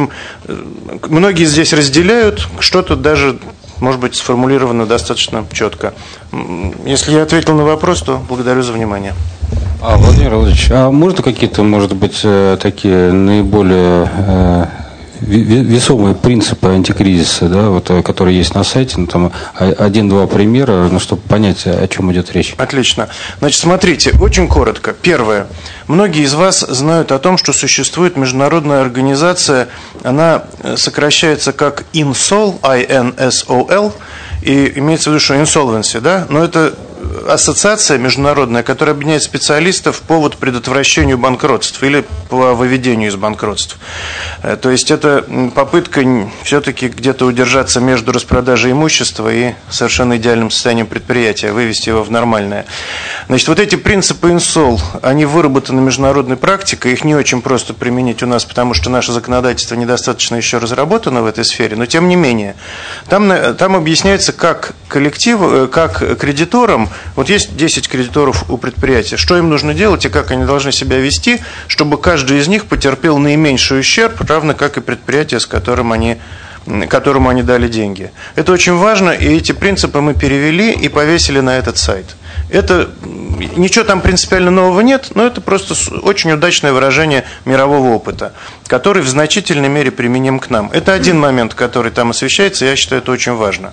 E: многие здесь разделяют, что-то даже, может быть, сформулировано достаточно четко. Если я ответил на вопрос, то благодарю за внимание.
A: Владимир Владимирович, а можно какие-то, может быть, такие наиболее весомые принципы антикризиса, да, вот, которые есть на сайте, ну, там один-два примера, ну, чтобы понять, о чем идет речь?
E: Отлично. Значит, смотрите, очень коротко. Первое. Многие из вас знают о том, что существует международная организация, она сокращается как INSOL, I-N-S-O-L, и имеется в виду, что insolvency, да, но это ассоциация международная, которая объединяет специалистов по вот предотвращению банкротств или по выведению из банкротств. То есть это попытка все-таки где-то удержаться между распродажей имущества и совершенно идеальным состоянием предприятия, вывести его в нормальное. Значит, вот эти принципы INSOL, они выработаны международной практикой, их не очень просто применить у нас, потому что наше законодательство недостаточно еще разработано в этой сфере, но тем не менее, там объясняется, как коллектив, как кредиторам, вот есть 10 кредиторов у предприятия, что им нужно делать и как они должны себя вести, чтобы каждый из них потерпел наименьший ущерб, равно как и предприятие, которому они дали деньги. Это очень важно, и эти принципы мы перевели и повесили на этот сайт. Ничего там принципиально нового нет, но это просто очень удачное выражение мирового опыта, который в значительной мере применим к нам. Это один момент, который там освещается, и я считаю, это очень важно.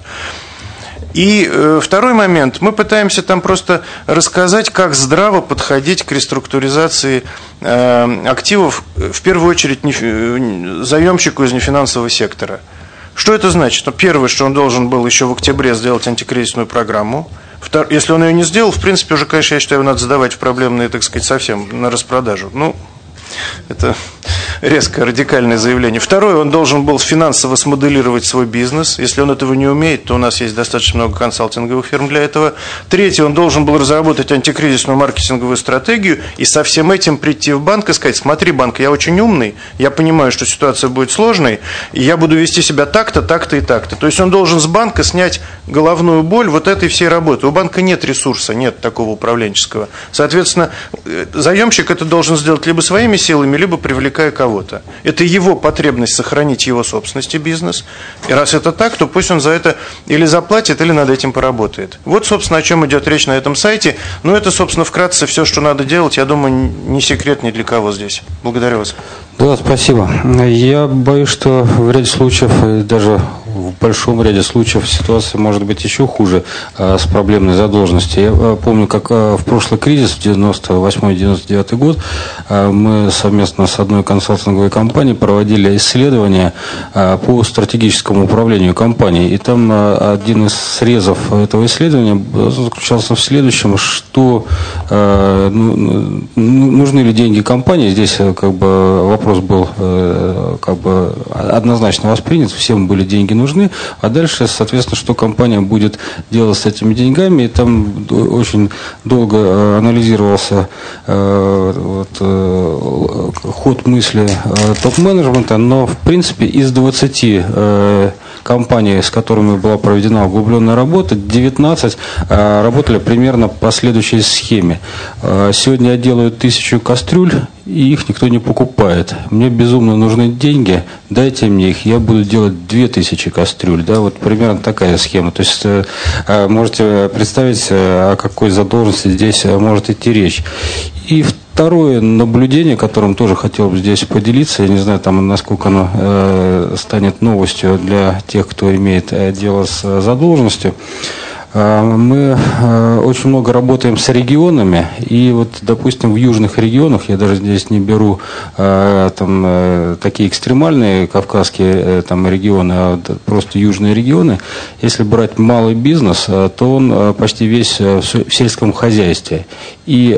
E: И второй момент, мы пытаемся там просто рассказать, как здраво подходить к реструктуризации активов, в первую очередь заемщику из нефинансового сектора. Что это значит? Ну, первое, что он должен был еще в октябре сделать антикризисную программу. Если он ее не сделал, в принципе, уже, конечно, я считаю, его надо сдавать в проблемные, так сказать, совсем на распродажу. Ну, это резкое, радикальное заявление. Второе, он должен был финансово смоделировать свой бизнес. Если он этого не умеет, то у нас есть достаточно много консалтинговых фирм для этого. Третье, он должен был разработать антикризисную маркетинговую стратегию и со всем этим прийти в банк и сказать: смотри, банк, я очень умный, я понимаю, что ситуация будет сложной, и я буду вести себя так-то, так-то и так-то. То есть он должен с банка снять головную боль вот этой всей работы. У банка нет ресурса, нет такого управленческого. Соответственно, заемщик это должен сделать либо своими силами, либо привлекая кого-то. Это его потребность сохранить его собственности бизнес. И раз это так, то пусть он за это или заплатит, или над этим поработает. Вот, собственно, о чем идет речь на этом сайте. Ну, это, собственно, вкратце все, что надо делать. Я думаю, не секрет ни для кого здесь. Благодарю вас.
A: Да, спасибо. Я боюсь, что в ряде случаев, даже в большом ряде случаев, ситуация может быть еще хуже с проблемной задолженностью. Я помню, как в прошлый кризис, в 98-99 год, мы совместно с одной консалтинговой компанией проводили исследования по стратегическому управлению компанией. И там один из срезов этого исследования заключался в следующем, что нужны ли деньги компании. Здесь как бы вопрос был как бы однозначно воспринят, всем были деньги нужны, а дальше, соответственно, что компания будет делать с этими деньгами. И там очень долго анализировался ход мысли топ-менеджмента, но, в принципе, из 20 компаний, с которыми была проведена углубленная работа, 19 работали примерно по следующей схеме. Сегодня я делаю 1000 кастрюль, и их никто не покупает. Мне безумно нужны деньги, дайте мне их, я буду делать 2000 кастрюль. Да, вот примерно такая схема. То есть можете представить, о какой задолженности здесь может идти речь. И второе наблюдение, которым тоже хотел бы здесь поделиться, я не знаю, там, насколько оно станет новостью для тех, кто имеет дело с задолженностью. Мы очень много работаем с регионами, и вот, допустим, в южных регионах, я даже здесь не беру там такие экстремальные кавказские там регионы, а просто южные регионы, если брать малый бизнес, то он почти весь в сельском хозяйстве. И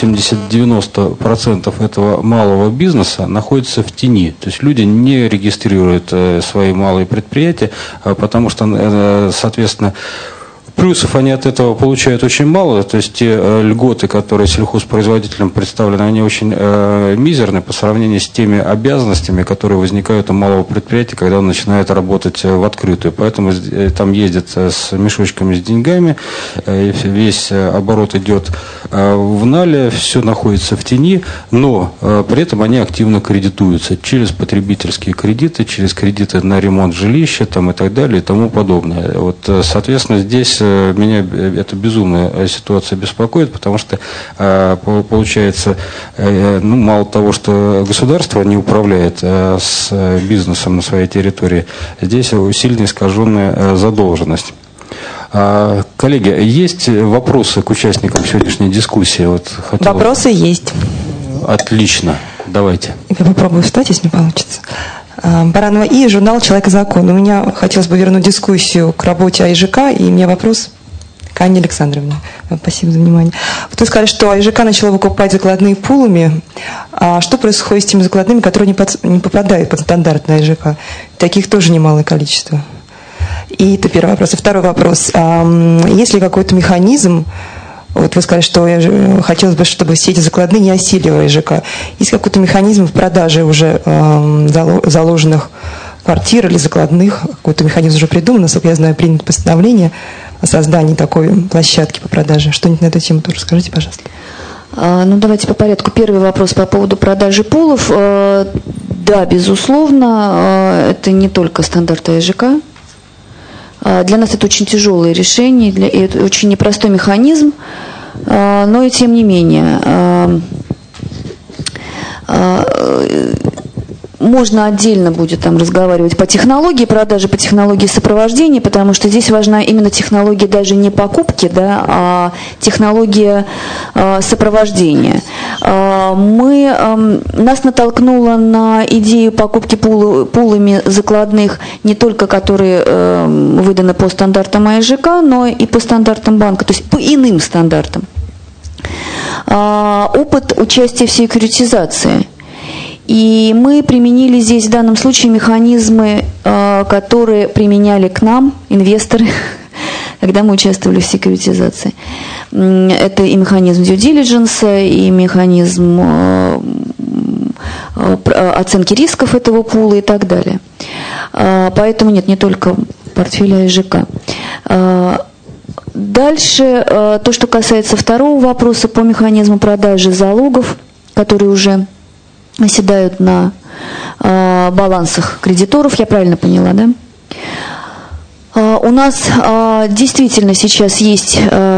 A: 80-90% этого малого бизнеса находится в тени. То есть люди не регистрируют свои малые предприятия, потому что, соответственно, плюсов они от этого получают очень мало, то есть те льготы, которые сельхозпроизводителям представлены, они очень мизерны по сравнению с теми обязанностями, которые возникают у малого предприятия, когда он начинает работать в открытую. Поэтому там ездят с мешочками с деньгами, весь оборот идет в нале, все находится в тени, но при этом они активно кредитуются через потребительские кредиты, через кредиты на ремонт жилища там, и так далее и тому подобное. Вот, соответственно, здесь меня эта безумная ситуация беспокоит, потому что получается, мало того, что государство не управляет с бизнесом на своей территории, здесь сильно искаженная задолженность. Коллеги, есть вопросы к участникам сегодняшней дискуссии? Вот
F: вопросы есть.
A: Отлично. Давайте.
F: Я попробую встать, если не получится. Баранова И, журнал «Человек и закон». У меня хотелось бы вернуть дискуссию к работе АИЖК, и у меня вопрос к Анне Александровне. Спасибо за внимание. Вы сказали, что АИЖК начала выкупать закладные пулами. А что происходит с теми закладными, которые не попадают под стандарт на АИЖК? Таких тоже немалое количество. И это первый вопрос. И второй вопрос. Есть ли какой-то механизм, вот вы сказали, что хотелось бы, чтобы все эти закладные не осели в АИЖК. Есть какой-то механизм в продаже уже заложенных квартир или закладных? Какой-то механизм уже придуман, насколько я знаю, принято постановление о создании такой площадки по продаже. Что-нибудь на эту тему тоже скажите, пожалуйста.
C: Ну, давайте по порядку. Первый вопрос по поводу продажи пулов. Да, безусловно, это не только стандарт АИЖК. Для нас это очень тяжелое решение, это очень непростой механизм, но и тем не менее. Можно отдельно будет там разговаривать по технологии продажи, по технологии сопровождения, потому что здесь важна именно технология даже не покупки, да, а технология сопровождения. Нас натолкнуло на идею покупки пулами закладных не только которые выданы по стандартам АИЖК, но и по стандартам банка, то есть по иным стандартам. Опыт участия в секьюритизации. И мы применили здесь в данном случае механизмы, которые применяли к нам инвесторы, когда мы участвовали в секьюритизации. Это и механизм due diligence, и механизм оценки рисков этого пула и так далее. Поэтому нет, не только портфеля ИЖК. Дальше, то, что касается второго вопроса по механизму продажи залогов, которые уже оседают на балансах кредиторов, я правильно поняла, да? У нас действительно сейчас есть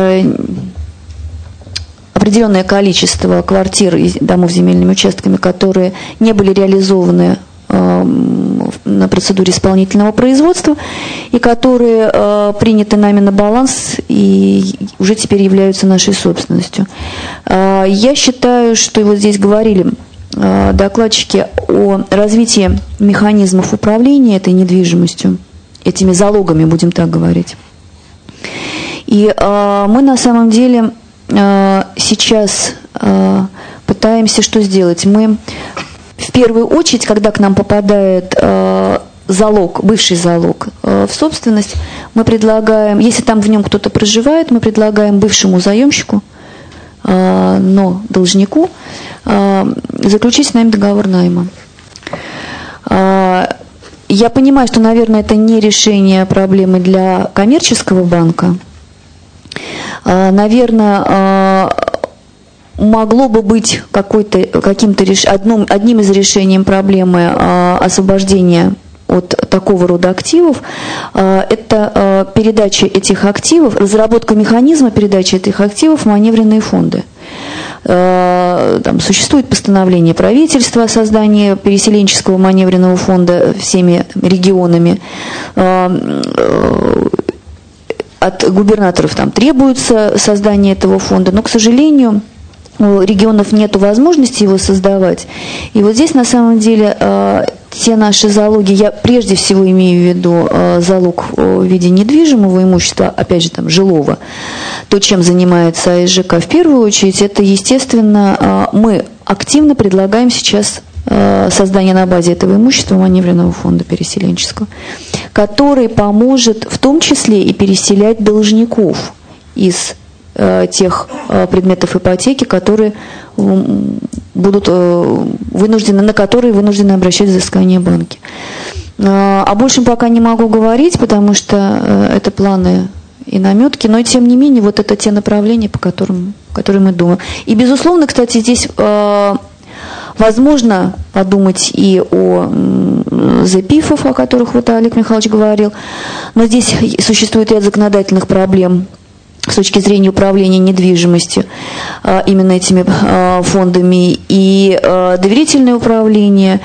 C: определенное количество квартир и домов с земельными участками, которые не были реализованы на процедуре исполнительного производства и которые приняты нами на баланс и уже теперь являются нашей собственностью. Я считаю, что вот здесь говорили докладчики о развитии механизмов управления этой недвижимостью, этими залогами, будем так говорить. И мы на самом деле сейчас пытаемся что сделать? Мы в первую очередь, когда к нам попадает залог, бывший залог в собственность, мы предлагаем, если там в нем кто-то проживает, мы предлагаем бывшему заемщику, но должнику, заключить с нами договор найма. Я понимаю, что, наверное, это не решение проблемы для коммерческого банка. Наверное, могло бы быть одним из решений проблемы освобождения от такого рода активов, это передача этих активов, разработка механизма передачи этих активов в маневренные фонды. Там существует постановление правительства о создании переселенческого маневренного фонда всеми регионами. От губернаторов там требуется создание этого фонда, но, к сожалению, у регионов нет возможности его создавать. И вот здесь, на самом деле, те наши залоги, я прежде всего имею в виду залог в виде недвижимого имущества, опять же, там, жилого, то, чем занимается АИЖК в первую очередь, это, естественно, мы активно предлагаем сейчас создание на базе этого имущества маневренного фонда переселенческого, который поможет в том числе и переселять должников из тех предметов ипотеки, которые будут на которые вынуждены обращать взыскание банки. О большем пока не могу говорить, потому что это планы и наметки, но тем не менее вот это те направления, по которым мы думаем. И безусловно, кстати, здесь возможно подумать и о ЗПИФах, о которых вот Олег Михайлович говорил, но здесь существует ряд законодательных проблем с точки зрения управления недвижимостью именно этими фондами и доверительное управление.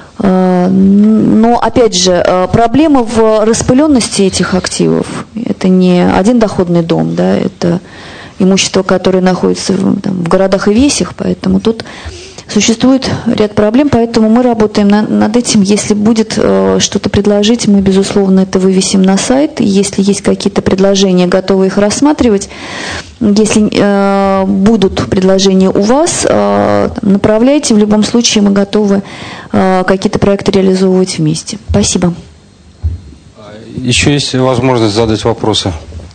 C: Но, опять же, проблема в распыленности этих активов. Это не один доходный дом, да, это имущество, которое находится в городах и весях, поэтому тут существует ряд проблем, поэтому мы работаем над этим. Если будет что-то предложить, мы, безусловно, это вывесим на сайт. Если есть какие-то предложения, готовы их рассматривать. Если будут предложения у вас, направляйте. В любом случае мы готовы какие-то проекты реализовывать вместе. Спасибо.
A: Еще есть возможность задать вопросы.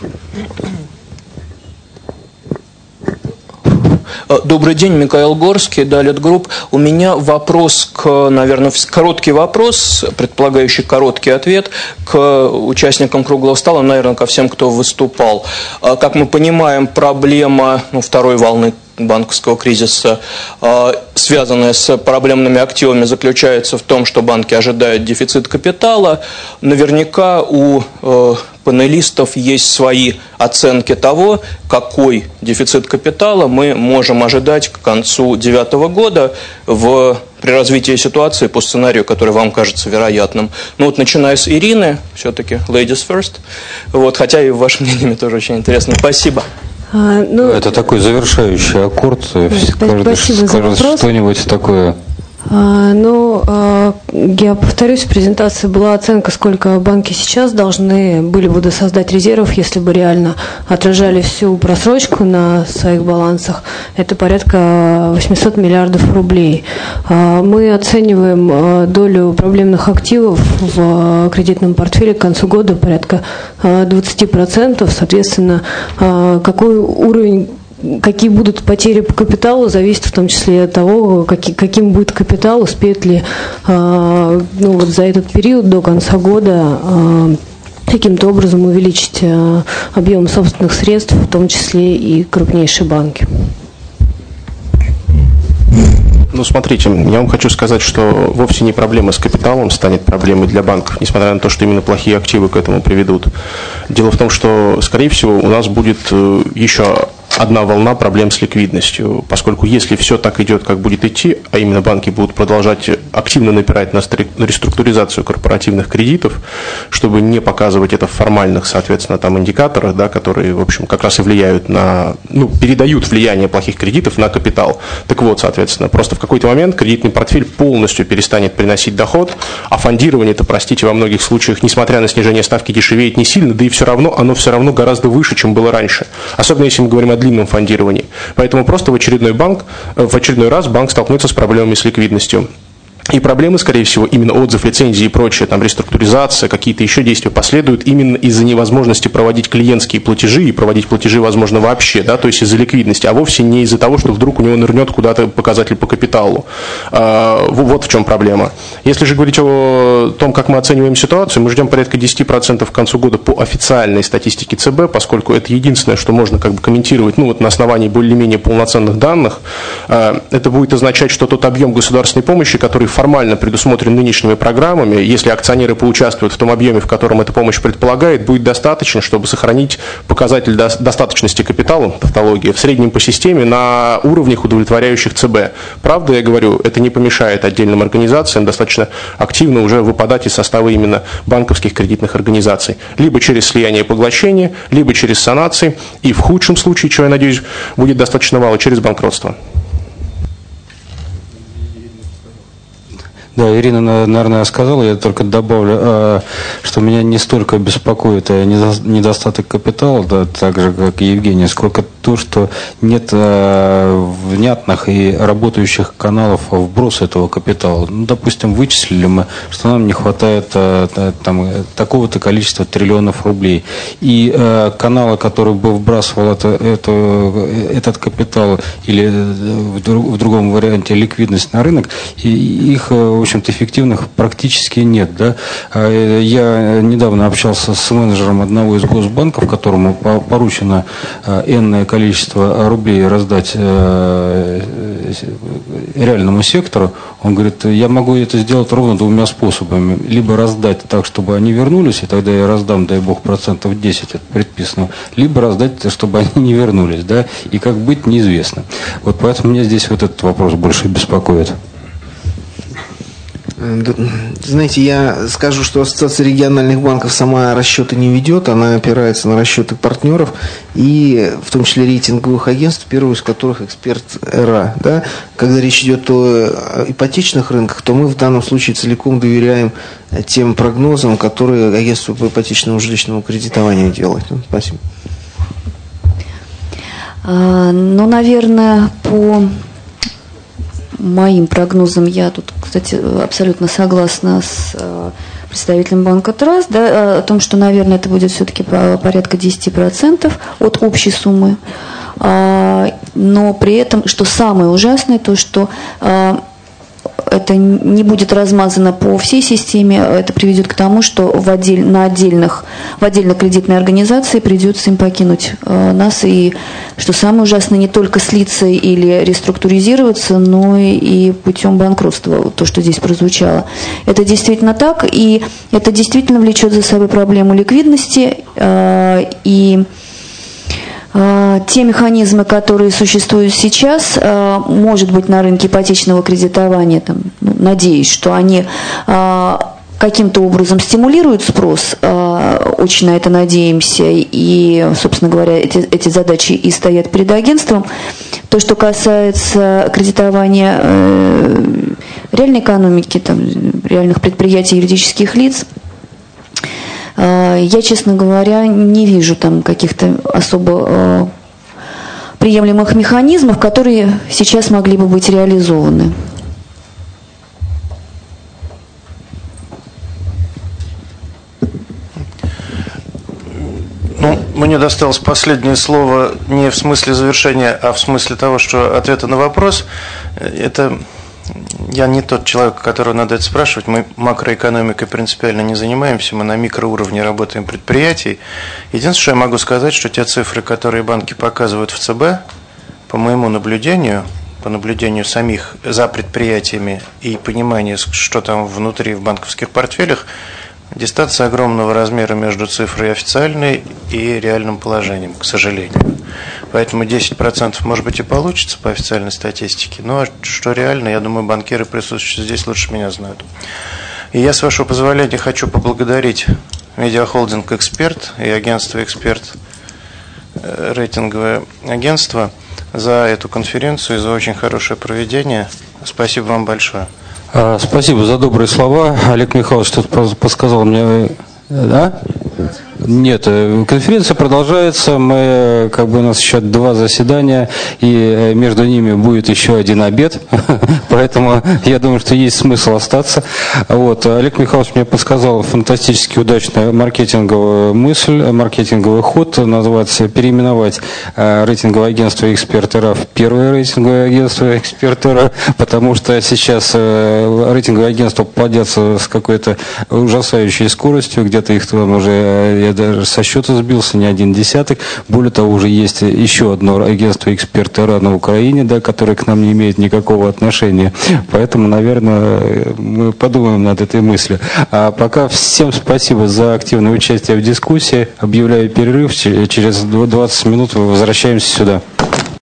G: Добрый день, Михаил Горский, Далит Групп. У меня вопрос, наверное, короткий вопрос, предполагающий короткий ответ к участникам круглого стола, наверное, ко всем, кто выступал. Как мы понимаем, проблема второй волны банковского кризиса, связанная с проблемными активами, заключается в том, что банки ожидают дефицит капитала. Наверняка у панелистов есть свои оценки того, какой дефицит капитала мы можем ожидать к концу 2009 года при развитии ситуации по сценарию, который вам кажется вероятным. Начиная с Ирины, все-таки ladies first, хотя и ваше мнение мне тоже очень интересно. Спасибо.
A: Это такой завершающий аккорд.
F: Спасибо за вопрос.
A: Что-нибудь такое.
H: Я повторюсь, в презентации была оценка, сколько банки сейчас должны были бы создать резервов, если бы реально отражали всю просрочку на своих балансах. Это порядка 800 миллиардов рублей. Мы оцениваем долю проблемных активов в кредитном портфеле к концу года порядка 20%. Соответственно, какой уровень, какие будут потери по капиталу, зависит в том числе от того, каким будет капитал, успеет ли за этот период до конца года каким-то образом увеличить объем собственных средств, в том числе и крупнейшие банки.
B: Смотрите, я вам хочу сказать, что вовсе не проблема с капиталом станет проблемой для банков, несмотря на то, что именно плохие активы к этому приведут. Дело в том, что, скорее всего, у нас будет еще одна волна проблем с ликвидностью, поскольку если все так идет, как будет идти, а именно банки будут продолжать активно напирать на реструктуризацию корпоративных кредитов, чтобы не показывать это в формальных, соответственно, там индикаторах, да, которые, в общем, как раз и влияют на, передают влияние плохих кредитов на капитал. Так вот, соответственно, просто в какой-то момент кредитный портфель полностью перестанет приносить доход, а фондирование-то, простите, во многих случаях, несмотря на снижение ставки, дешевеет не сильно, да и все равно, оно все равно гораздо выше, чем было раньше. Особенно если мы говорим о длинном фондировании. Поэтому просто в очередной раз банк столкнется с проблемами с ликвидностью. И проблемы, скорее всего, именно отзыв лицензии и прочее, там реструктуризация, какие-то еще действия последуют именно из-за невозможности проводить клиентские платежи и проводить платежи, возможно, вообще, да, то есть из-за ликвидности, а вовсе не из-за того, что вдруг у него нырнет куда-то показатель по капиталу. Вот в чем проблема. Если же говорить о том, как мы оцениваем ситуацию, мы ждем порядка 10% к концу года по официальной статистике ЦБ, поскольку это единственное, что можно комментировать, на основании более-менее полноценных данных. Это будет означать, что тот объем государственной помощи, который формально предусмотрен нынешними программами, если акционеры поучаствуют в том объеме, в котором эта помощь предполагает, будет достаточно, чтобы сохранить показатель достаточности капитала, тавтология, в среднем по системе на уровнях, удовлетворяющих ЦБ. Правда, я говорю, это не помешает отдельным организациям достаточно активно уже выпадать из состава именно банковских кредитных организаций. Либо через слияние и поглощение, либо через санации, и в худшем случае, чего, я надеюсь, будет достаточно мало, через банкротство.
A: Да, Ирина, наверное, сказала, я только добавлю, что меня не столько беспокоит недостаток капитала, да, так же, как и Евгения, сколько то, что нет внятных и работающих каналов вброса этого капитала. Допустим, вычислили мы, что нам не хватает такого-то количества триллионов рублей. И каналы, которые бы вбрасывал этот капитал или в другом варианте ликвидность на рынок, их, в общем-то, эффективных практически нет. Да? Я недавно общался с менеджером одного из госбанков, которому поручено энное количество рублей раздать реальному сектору. Он говорит, я могу это сделать ровно двумя способами. Либо раздать так, чтобы они вернулись, и тогда я раздам, дай бог, 10% от предписанного, либо раздать, чтобы они не вернулись. Да? И как быть, неизвестно. Вот поэтому меня здесь вот этот вопрос больше беспокоит.
I: Знаете, я скажу, что Ассоциация региональных банков сама расчеты не ведет, она опирается на расчеты партнеров и в том числе рейтинговых агентств, первый из которых эксперт ЭРА. Да? Когда речь идет о ипотечных рынках, то мы в данном случае целиком доверяем тем прогнозам, которые агентство по ипотечному жилищному кредитованию делает. Спасибо.
C: Наверное, по моим прогнозам, я тут, кстати, абсолютно согласна с представителем банка Траст, да, о том, что, наверное, это будет все-таки порядка 10% от общей суммы. Но при этом, что самое ужасное, то, что это не будет размазано по всей системе, это приведет к тому, что в отдельно кредитной организации придется им покинуть нас, и, что самое ужасное, не только слиться или реструктуризироваться, но и путем банкротства, то, что здесь прозвучало. Это действительно так, и это действительно влечет за собой проблему ликвидности, и те механизмы, которые существуют сейчас, может быть, на рынке ипотечного кредитования, надеюсь, что они каким-то образом стимулирует спрос, очень на это надеемся, и, собственно говоря, эти задачи и стоят перед агентством. То, что касается кредитования реальной экономики, там, реальных предприятий, юридических лиц, я, честно говоря, не вижу там каких-то особо приемлемых механизмов, которые сейчас могли бы быть реализованы.
E: Ну, мне досталось последнее слово не в смысле завершения, а в смысле того, что ответа на вопрос. Это я не тот человек, которого надо это спрашивать. Мы макроэкономикой принципиально не занимаемся, мы на микроуровне работаем предприятий. Единственное, что я могу сказать, что те цифры, которые банки показывают в ЦБ, по моему наблюдению, по наблюдению самих за предприятиями и пониманию, что там внутри в банковских портфелях, дистанция огромного размера между цифрой официальной и реальным положением, к сожалению. Поэтому 10% может быть и получится по официальной статистике, но что реально, я думаю, банкиры, присутствующие здесь, лучше меня знают. И я, с вашего позволения, хочу поблагодарить медиахолдинг «Эксперт» и агентство «Эксперт», рейтинговое агентство, за эту конференцию и за очень хорошее проведение. Спасибо вам большое.
A: Спасибо за добрые слова. Олег Михайлович что-то подсказал мне. Да? Нет, конференция продолжается. У нас еще 2 заседания, и между ними будет еще один обед. Поэтому я думаю, что есть смысл остаться. Олег Михайлович мне подсказал фантастически удачную маркетинговую мысль, маркетинговый ход, переименовать рейтинговое агентство «Эксперт РА» в первое рейтинговое агентство «Эксперт РА», потому что сейчас рейтинговые агентства плодятся с какой-то ужасающей скоростью, где-то их там уже, я даже со счета сбился, не 1 десяток. Более того, уже есть еще одно агентство «Эксперт РА» на Украине, которое к нам не имеет никакого отношения. Поэтому, наверное, мы подумаем над этой мыслью. А пока всем спасибо за активное участие в дискуссии. Объявляю перерыв. Через 20 минут возвращаемся сюда.